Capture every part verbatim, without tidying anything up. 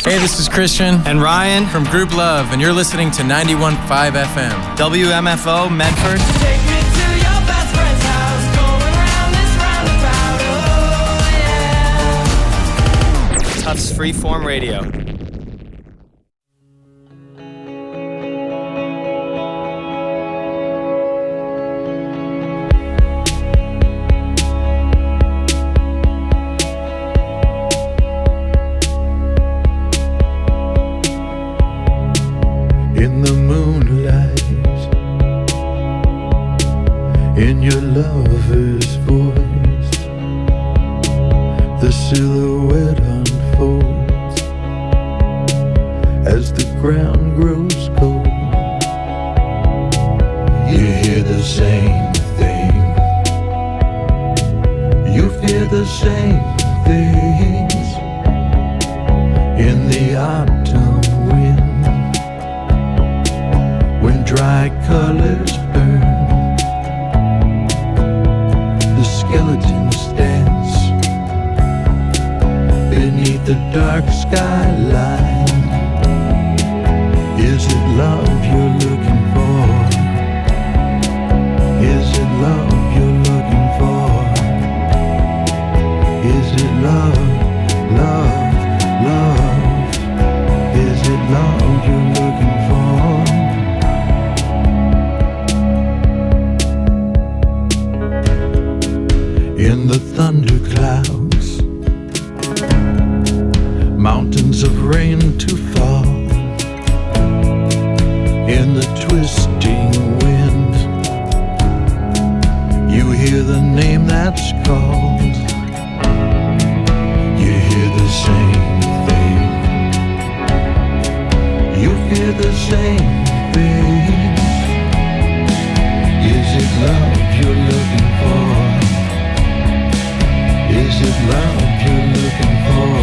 Hey, this is Christian and Ryan from Group Love, and you're listening to ninety-one point five F M. W M F O, Medford. Take me to your best friend's house, going around this roundabout, oh yeah. Tufts Freeform Radio. In the moonlight, in your lover's voice, the silhouette unfolds as the ground grows cold. You hear the same thing, you fear the same things in the autumn wind. When dry colors burn, the skeletons dance beneath the dark skyline. Is it love you're looking for? Is it love you're looking for? Is it love, love, love? Is it love you're looking for? In the thunderclouds, mountains of rain to fall. In the twisting wind, you hear the name that's called. You hear the same thing, you fear the same things. Is it love you're looking for? Is it love you're looking for?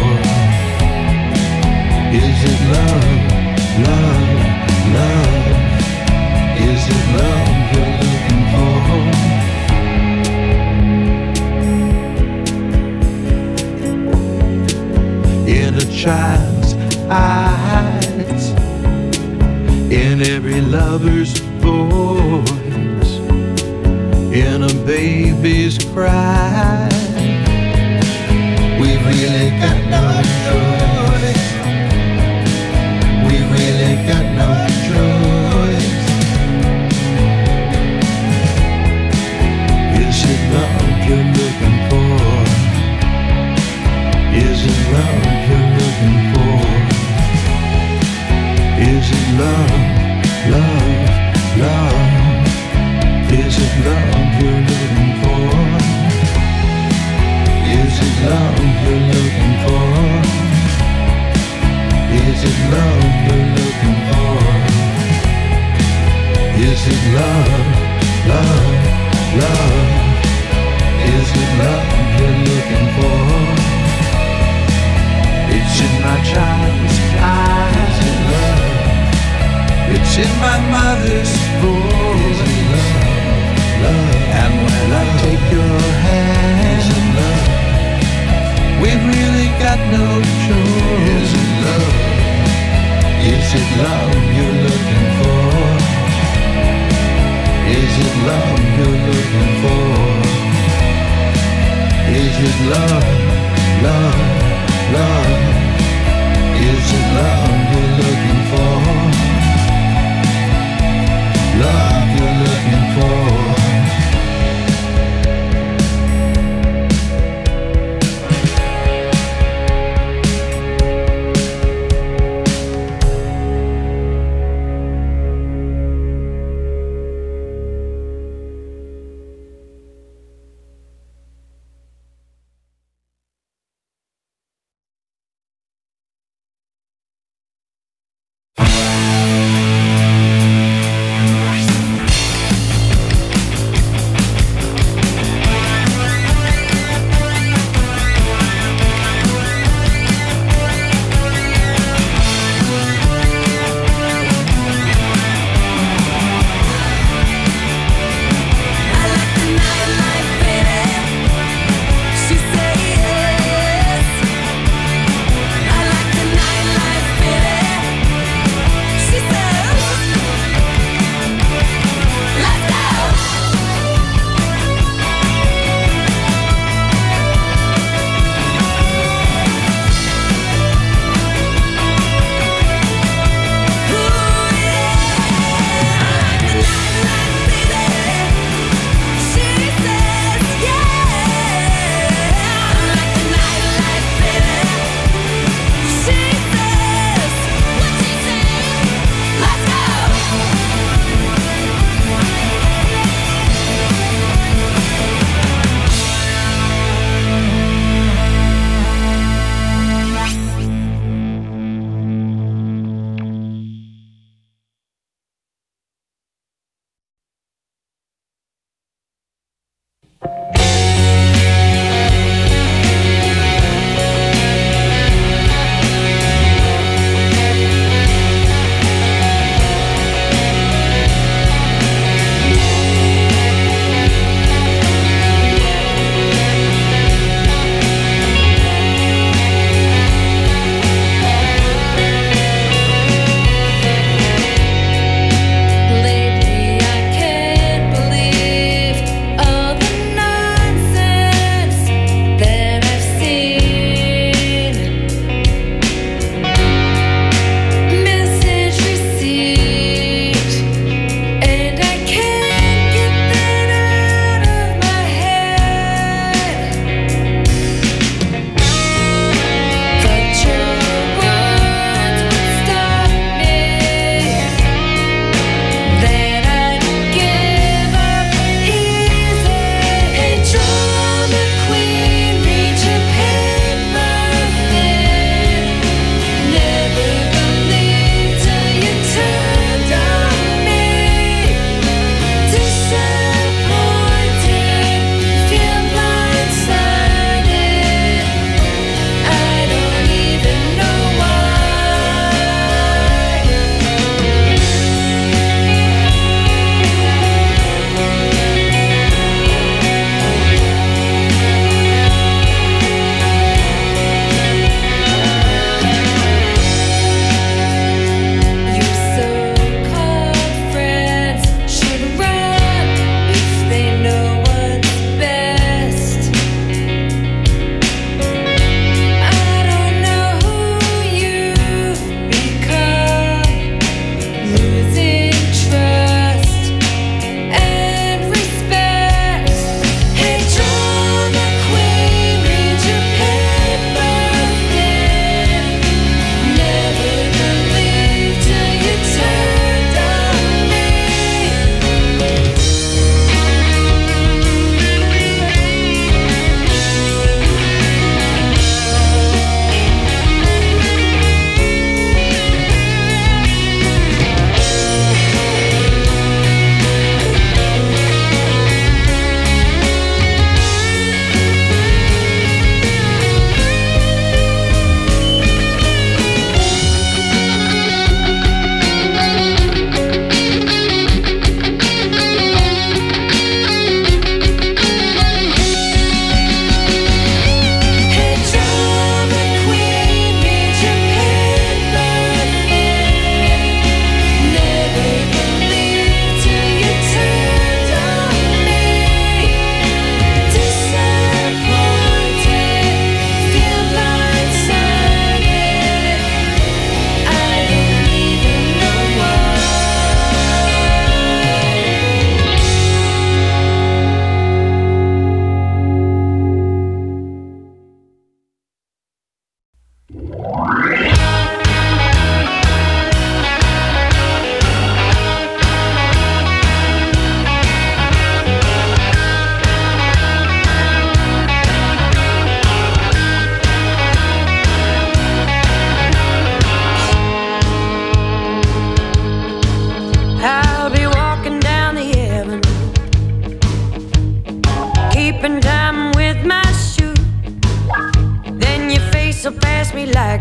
Is it love, love, love? Is it love you're looking for? In a child's eyes, in every lover's voice, in a baby's cry, we've really got no choice. We've really got no choice. Is it love you're looking for? Is it love you're looking for? Is it love, love, love? Is it love you're looking for? Is it love you're looking for? Is it love you're looking for? Is it love, love, love? Is it love you're looking for? It's in my child's eyes. Is it love? It's in my mother's voice. Is it love, love? And when I take your hand, is it love? We've really got no choice. Is it love? Is it love you're looking for? Is it love you're looking for? Is it love, love, love? Is it love you're looking for? Love you're looking for?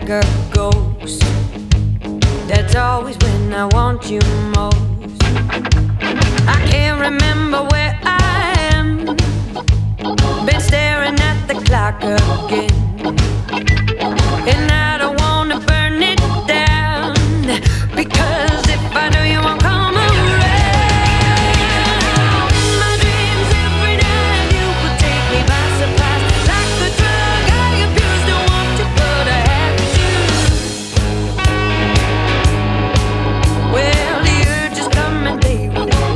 like a ghost. That's always when I want you most. I can't remember where I am. Been staring at the clock again. And I don't wanna burn it down, because if I do you won't come around. My dreams every night you would take me by surprise. Like a drug I abuse, don't want to, but I have to. Well, the urges come and they will go,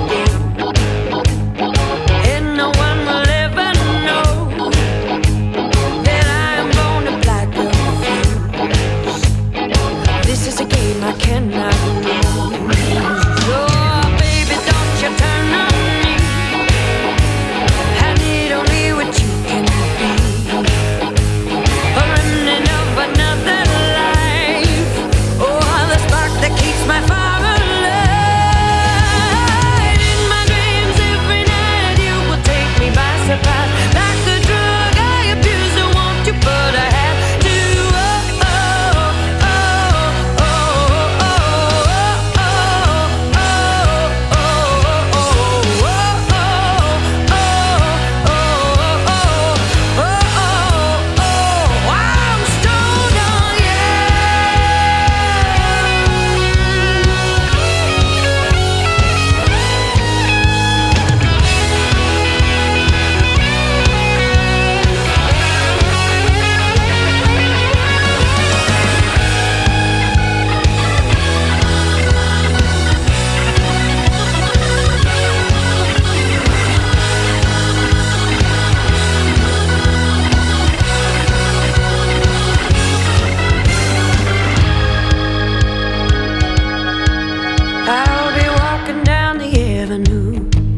and no one will ever know that I am born to black a fuse. This is a game I cannot lose. Oh, baby, don't you turn on me. I need only what you can be. A remnant of another life. Oh, the spark that keeps my fire alive. In my dreams every night you will take me by surprise. Like a drug I abuse, don't want to, but I have to. Oh, oh, oh, oh, oh, oh, oh, I'm stoned on you. I'll be walking down the avenue,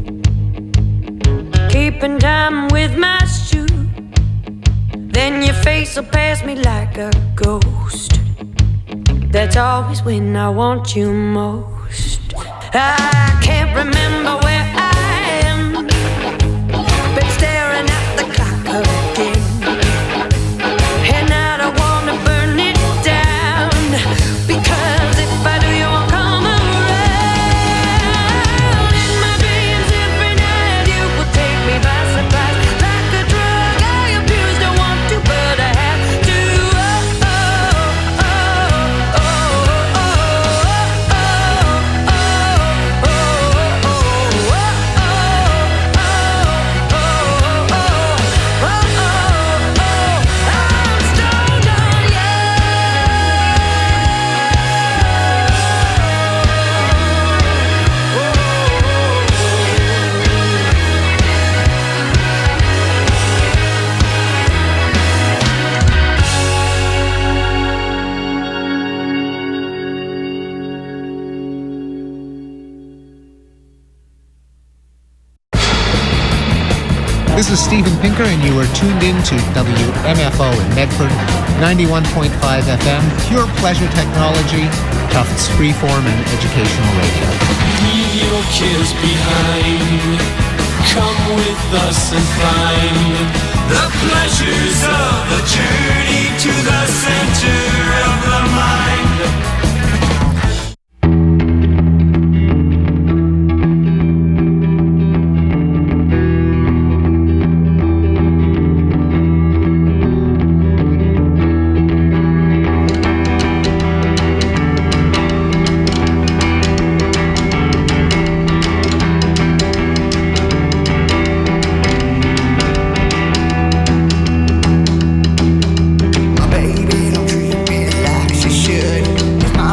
keeping time with my shoe. Then your face will pass me like a ghost. That's always when I want you most. I can't remember where I am. Been staring at the clock again. And I don't wanna burn it down, because if I do you won't come around. In my dreams every night you will take me by surprise. Like a drug I abuse, don't want to, but I have to. Oh, oh, oh, oh, oh, oh, oh, oh, oh, I'm stoned on you. This is Steven Pinker, and you are tuned in to W M F O in Medford, ninety-one point five F M, pure pleasure technology, Tufts freeform and educational radio. Leave your cares behind. Come with us and find the pleasures of the journey to the center of the mind. Baby, don't treat me like she should.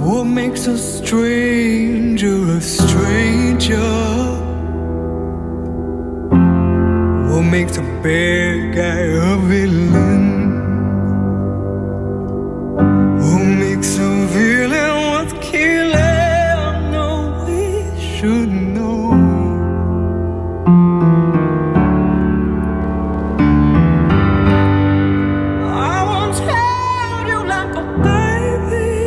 What makes a stranger a stranger? What makes a bad guy a villain? What makes a villain worth killing? No, we should know. I once held you like a baby,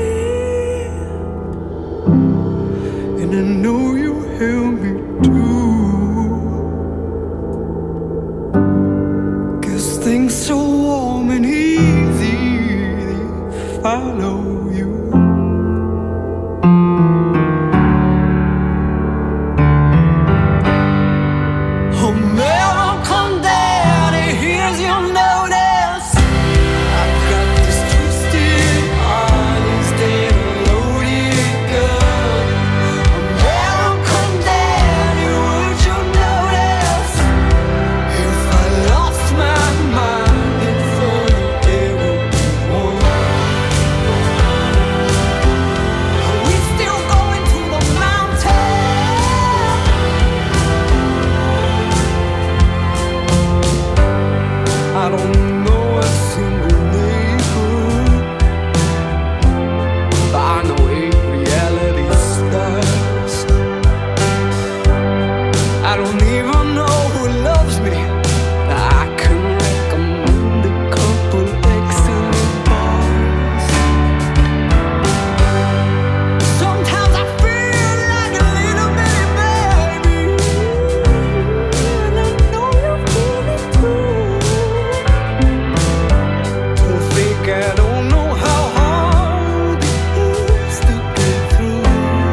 and I know you held me too. Cause things so warm and easy, they follow you. Oh, American Daddy, here's your notice. I've got this twisted heart instead of loaded gun. American Daddy, would you notice if I lost my mind in front of everyone? Are we still going to the mountain? I don't know a single neighborhood, but I know a reality starts. I don't even know who loves me, but I can recommend a couple excellent bars. Sometimes I feel like a little bitty baby, and I know you feel it too. Don't think I don't know how hard it is to get through.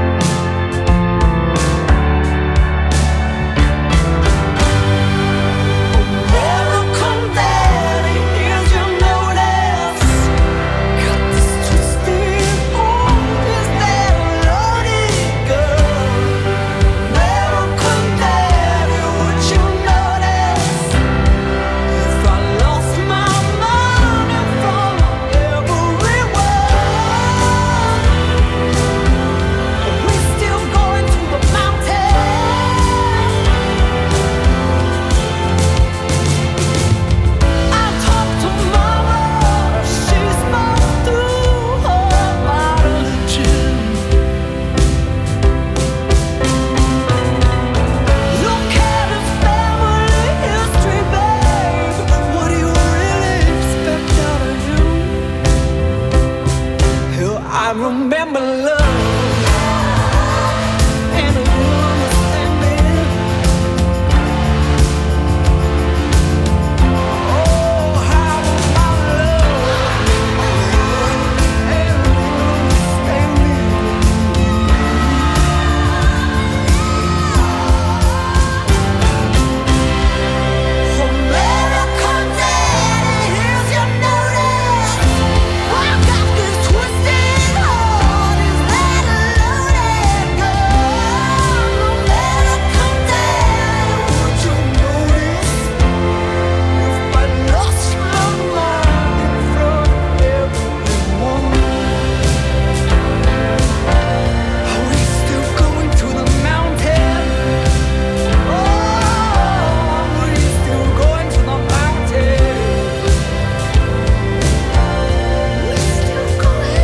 American Daddy, here's your notice. Got this twisted heart, is that a loaded gun? American Daddy, would you notice if I lost my mind in front of everyone? Are we still going to the mountain? I talked to Mama, she spoke through her religion. Look at his family history, babe. What do you really expect out of him? Hell, I remember love and a understanding. Oh, how my love and understanding. American Daddy, here's your notice. I got this twisted heart, is that a loaded gun? American Daddy, would you notice if I lost my mind in front of everyone? Are we still going to the mountain? Oh, are we still going to the mountain? We're still going.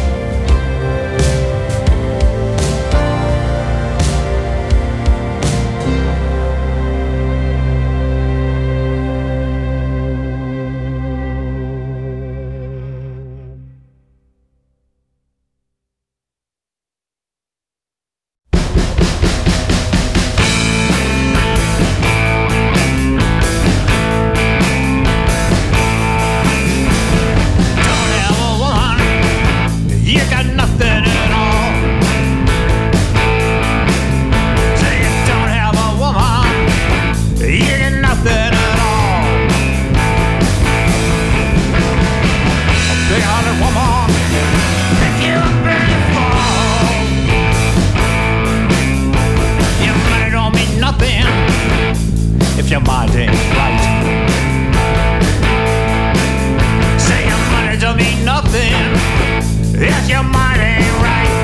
Don't have a woman, you got nothing at all. Say you don't have a woman, you got nothing at all. A big-hearted woman, pick you up and you fall. Your money don't mean nothing if your mind ain't right. Say your money don't mean nothing if your mind ain't right.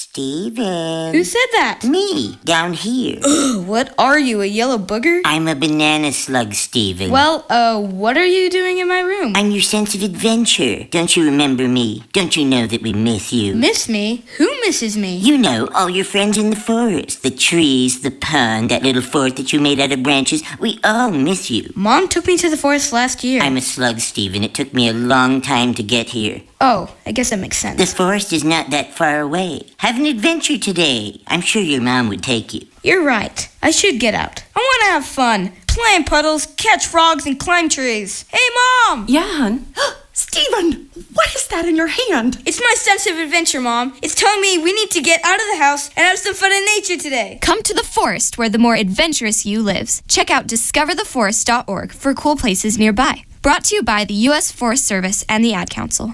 Steven. Who said that? Me, down here. What are you, a yellow booger? I'm a banana slug, Steven. Well, uh, what are you doing in my room? I'm your sense of adventure. Don't you remember me? Don't you know that we miss you? Miss me? Who misses me? You know, all your friends in the forest. The trees, the pond, that little fort that you made out of branches. We all miss you. Mom took me to the forest last year. I'm a slug, Steven. It took me a long time to get here. Oh, I guess that makes sense. The forest is not that far away. Have an adventure today. I'm sure your mom would take you. You're right. I should get out. I want to have fun. Play in puddles, catch frogs, and climb trees. Hey, Mom! Yeah, hon? Steven, what is that in your hand? It's my sense of adventure, Mom. It's telling me we need to get out of the house and have some fun in nature today. Come to the forest where the more adventurous you lives. Check out discover the forest dot org for cool places nearby. Brought to you by the U S Forest Service and the Ad Council.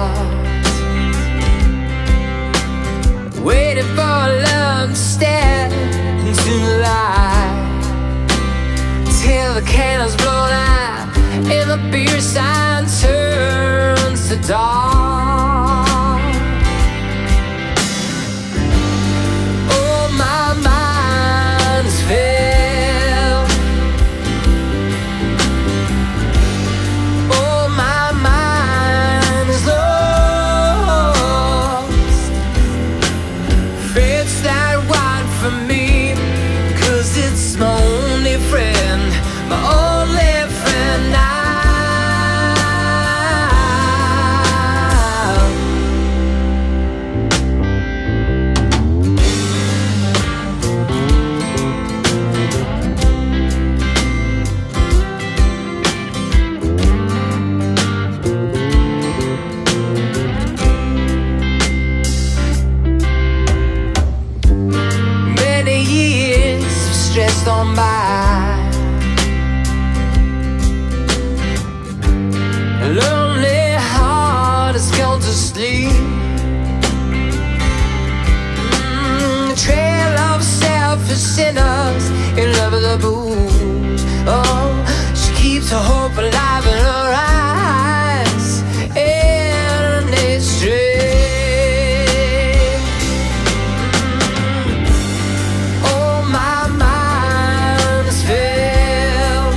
waiting for love to step into the light, till the candles blown out and the beer sign turns to dark. Oh, my mind is filled. Oh, my mind is lost. Fate's that wide for me, 'cause it's my only friend, my only friend now. Many years stressed on by, a lonely heart has gone to sleep. Mm, a trail of selfish sinners in love with the booze. Oh, she keeps her hope alive in her eyes, and it's straight. Oh, my mind is filled.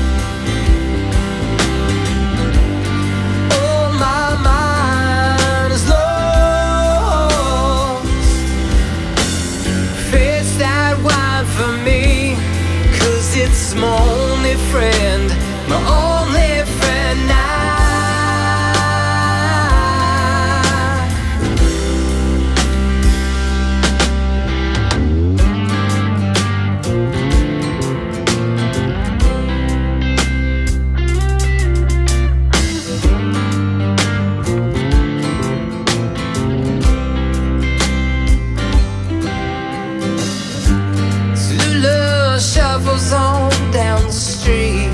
Oh, my mind is lost. Fate's that wide for me, 'cause it's my only friend, my only friend now. Zulu shuffles on down the street,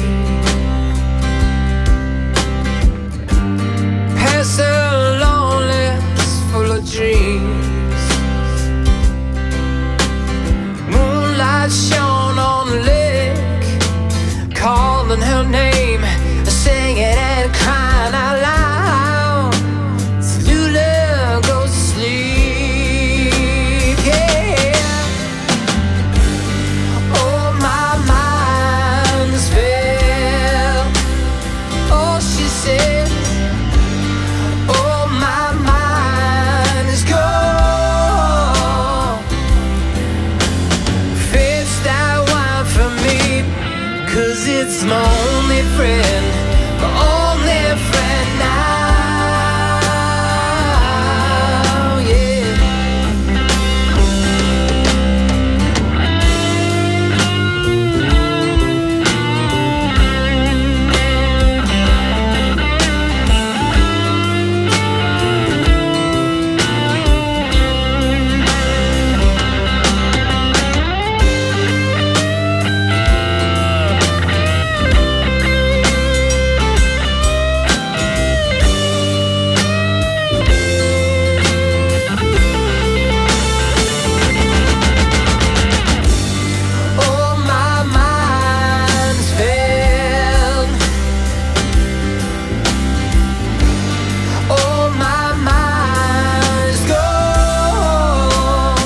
past her loneliness full of dreams. Moonlight shone on the lake, calling her name, singing and crying out loud. Zulu goes to sleep, yeah. Oh, my mind is filled. Oh, she said. Oh, my mind is gone. Fate's that wide for me, 'cause it's my only friend, my only friend now, yeah. Oh, my mind is filled. Oh, my mind is gone.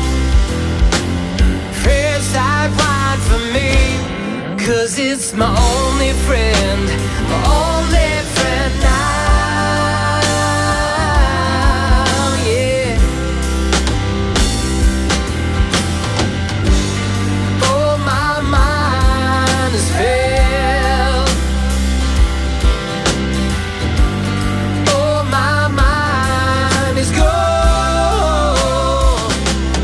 Fate's that wide for me, 'cause it's my only friend, my only friend now, yeah. Oh, my mind is filled. Oh, my mind is gone.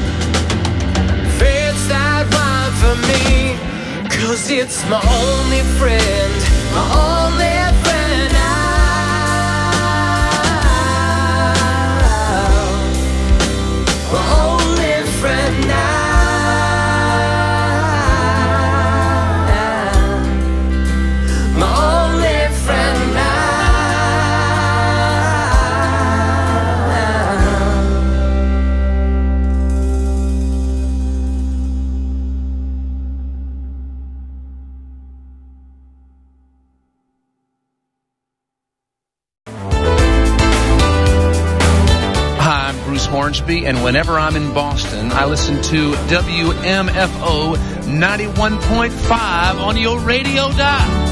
Fate's that wide for me, 'cause it's my only friend, my only friend now, my only friend now, my only friend now. Hornsby, and whenever I'm in Boston, I listen to W M F O ninety-one point five on your radio dial.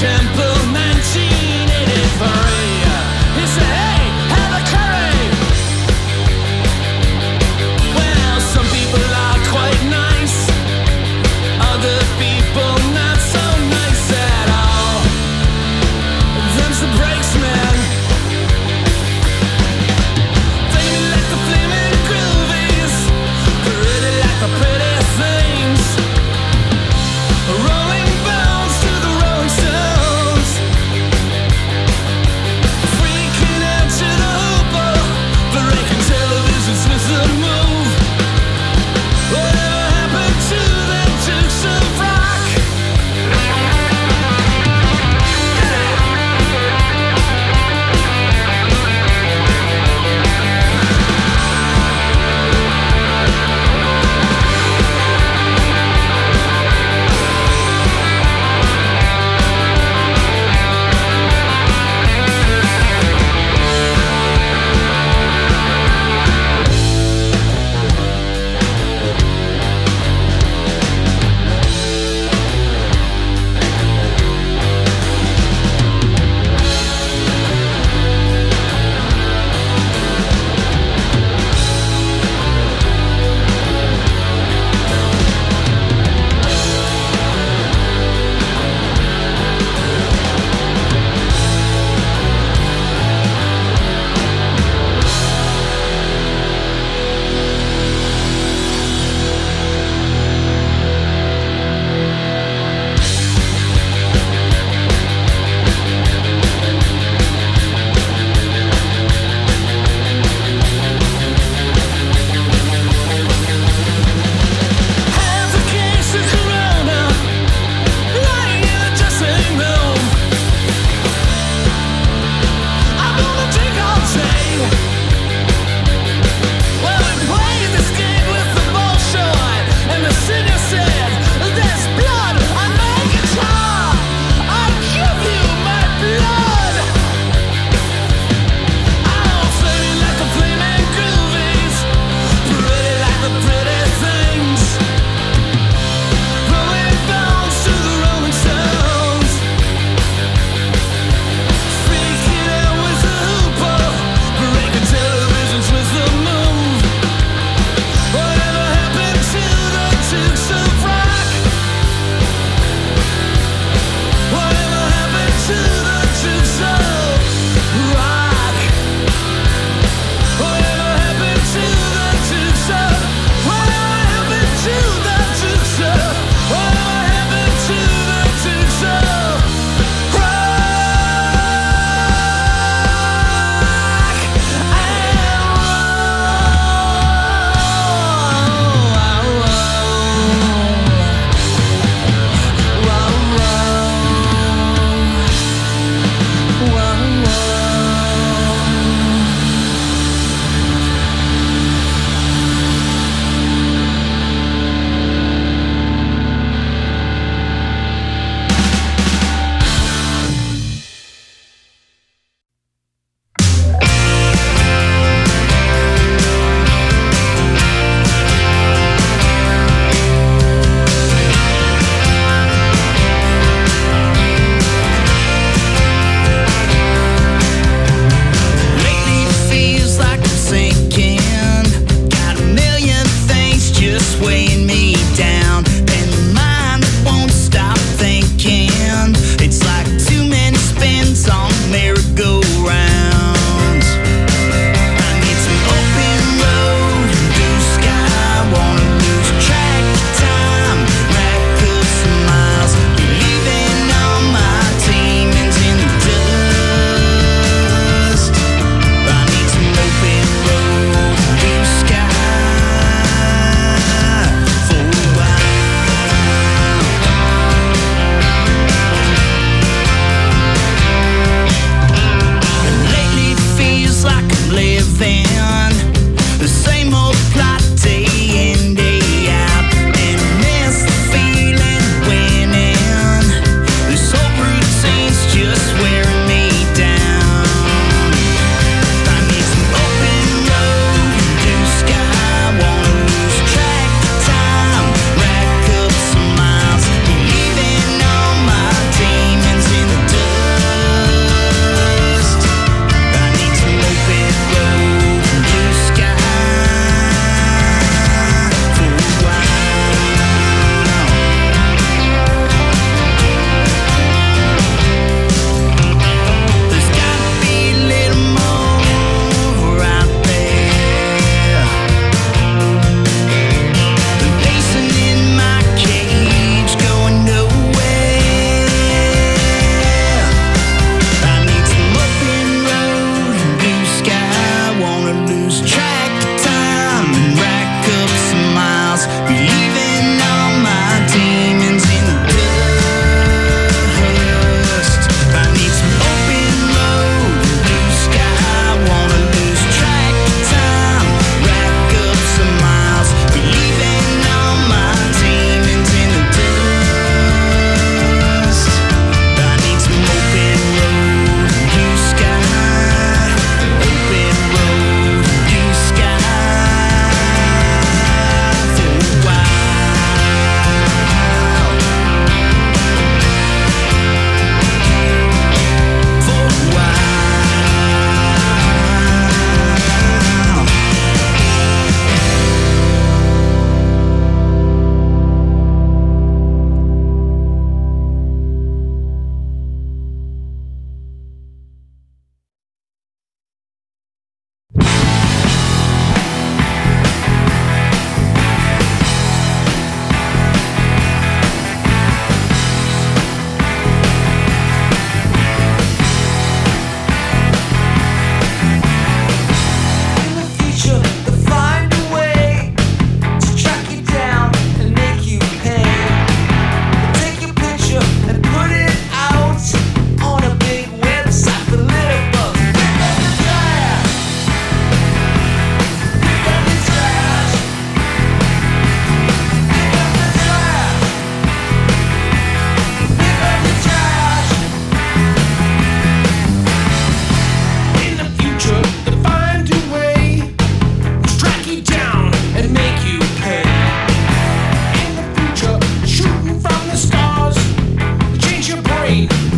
Temple nineteen eighty-three. He said, hey, have a curry. Well, some people are quite nice, other people not so nice at all. Them's the breaks, man. Flaming like the flaming groovies, pretty like the pretty things. Rolling bones to the Rolling Stones.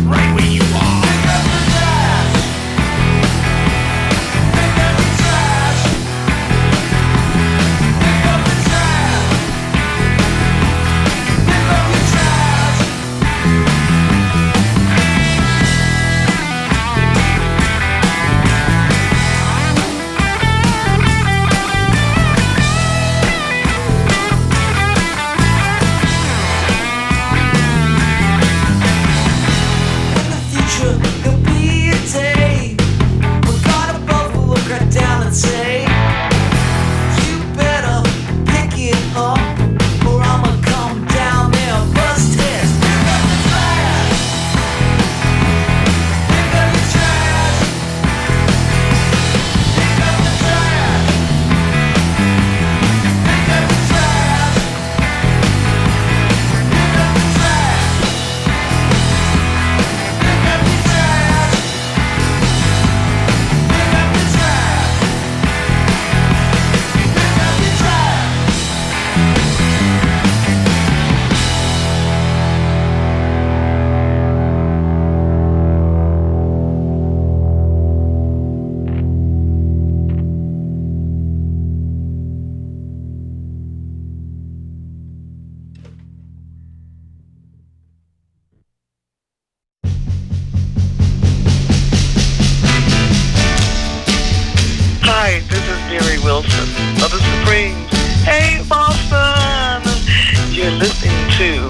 right where you are.